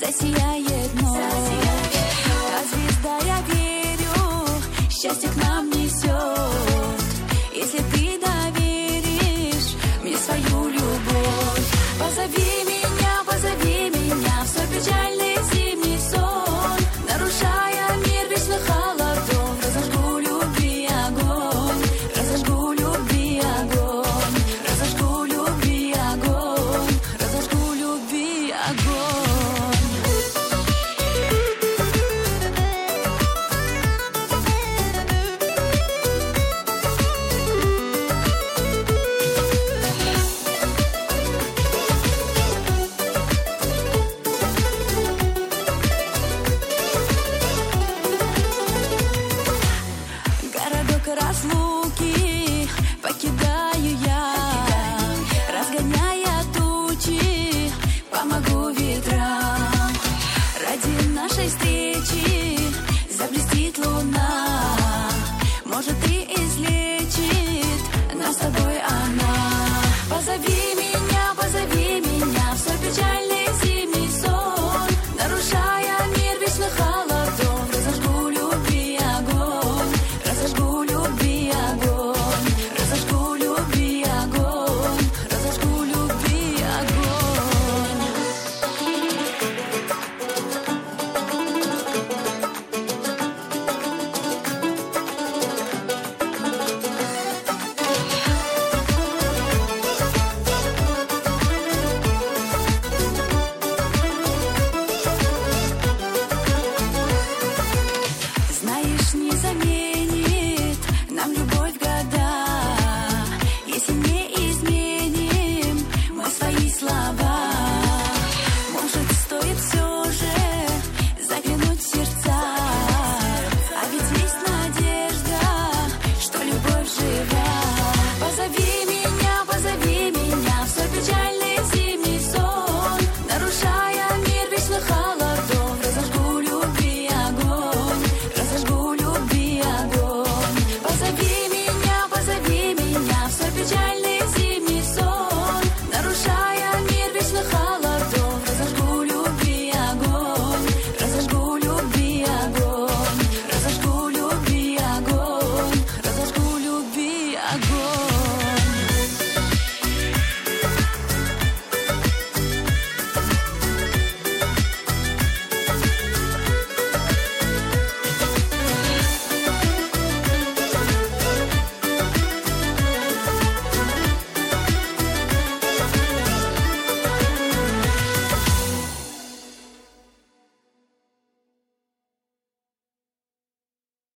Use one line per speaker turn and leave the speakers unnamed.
засияет вновь. Как звезда я верю, счастье к нам несет. Если ты доверишь мне свою любовь, позови меня в свой печальный зимний сон. Нарушая мир вечных холодов, разожгу любви огонь, разожгу любви огонь, разожгу любви огонь, разожгу любви огонь. Городок разлуки покидаю я, разгоняя тучи, помогу ветрам. Ради нашей встречи заблестит луна, может и излечит нас с тобой она. Позови меня в свой печальный